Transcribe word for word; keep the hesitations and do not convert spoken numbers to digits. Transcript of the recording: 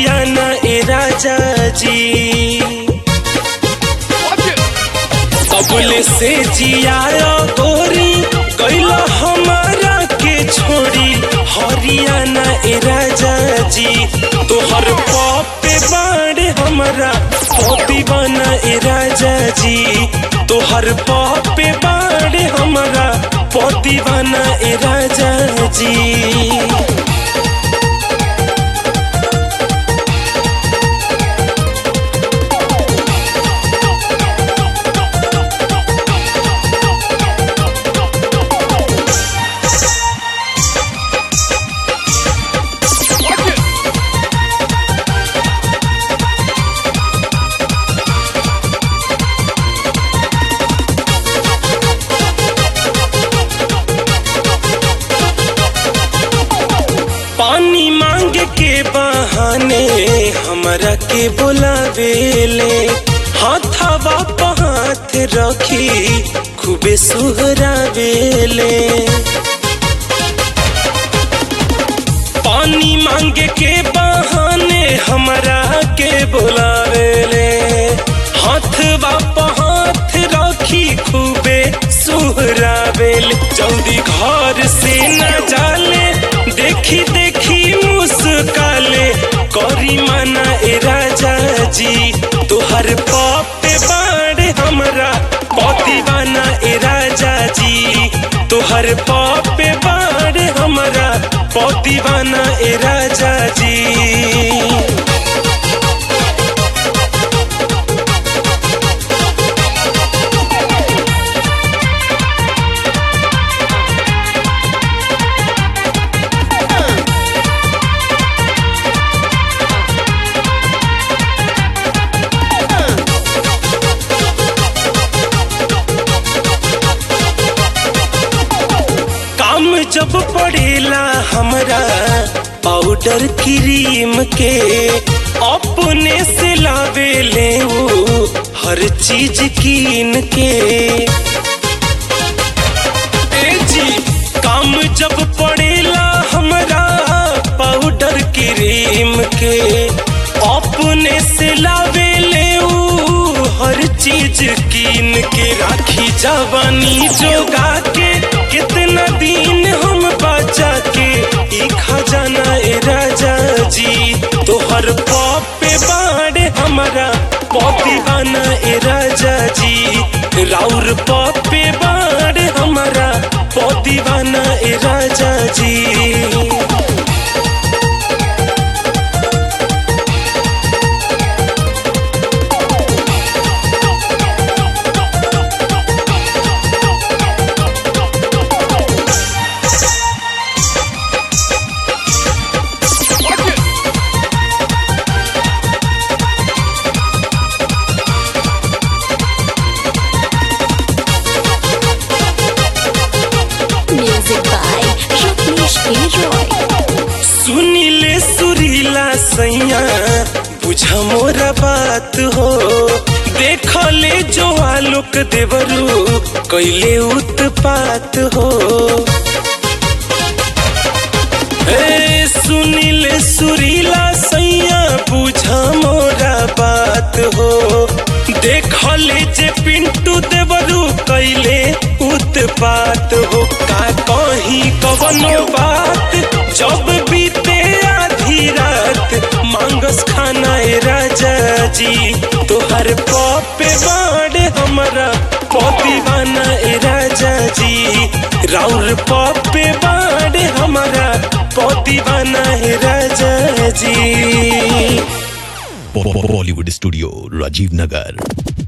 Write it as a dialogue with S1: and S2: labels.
S1: हरियाणा ए राजा जी। कबले से जियाया गोरी कैला हमारा के छोड़ी हरियाणा ए राजा जी। तोहर पपे बाड़े हमारा पपी बना ए राजा जी। तोहर पपे बाड़े हमारा पपी बना ए राजा जी। पानी मांग के बहाने हमरा के बुलावेले, हाथवा पे हाथ रखी खूबे सुहरावेले। पानी मांग के बहाने हमरा के बुलावेले, हाथवा पे हाथ रखी खूबे सुहरावेले। जल्दी घर से न जाले देखी देखी मुस्काले करी माना ए राजा जी। तोहर पपे बाड़े हमरा पति बना ए राजा जी। तोहर पपे बाड़े हमरा पति बना ए राजा जी। जब पड़ेला हमरा पाउडर क्रीम के अपने से लावे ले वो हर चीज कीन के। ए जी काम जब पड़ेला हमरा पाउडर क्रीम के अपने से लावे ले वो हर चीज कीन के। राखी जवानी जोगा के कितना दिन हम बचा के ई खजाना ए राजा जी। तोहर पपे बाड़े हमारा पपी बना ए राजा जी। राउर पपे बाड़े हमारा पपी बना ए राजा जी। सुनीले सुरीला सैया बुझा मोरा बात हो, देखले जो आलोक देवरू कैले उत्पात हो। ए सुनीले सुरीला सैया बुझा मोरा बात हो, देखले जे पिंटू देवरू कैले उत्पात हो। का कहीं कवनो बात जब बीते आधी रात मांगस खाना ए राजा जी। तोहर पपे बाड़े हमारा पपी बना ए राजा जी। राउर पपे बाड़े हमारा पपी बना ए राजा जी।
S2: Bollywood studio Rajiv Nagar.